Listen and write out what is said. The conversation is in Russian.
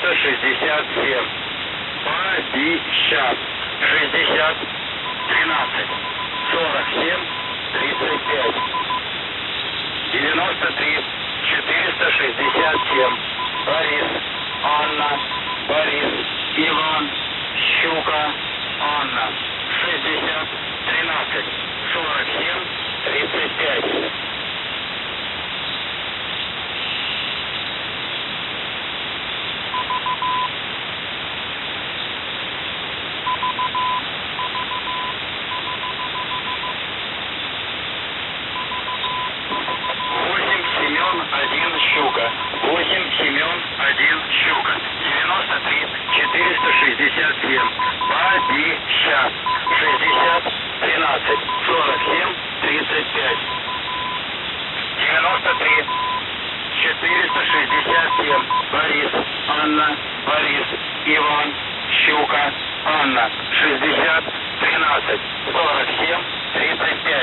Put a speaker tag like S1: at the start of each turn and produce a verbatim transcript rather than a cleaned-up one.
S1: четыреста шестьдесят семь. Борисов. шестьдесят, тринадцать, сорок семь, тридцать пять. девяносто три, четыреста шестьдесят семь. Борис, Анна, Борис, Иван, Щука, Анна. шестьдесят, тринадцать, сорок семь, тридцать пять. один Щука. восемь Семен один Щука. девяносто три, четыреста шестьдесят семь. Борисов. шестьдесят, тринадцать, сорок семь, тридцать пять. девяносто три, четыреста шестьдесят семь. Борис, Анна, Борис, Иван, Щука, Анна. шестьдесят, тринадцать, сорок семь, тридцать пять.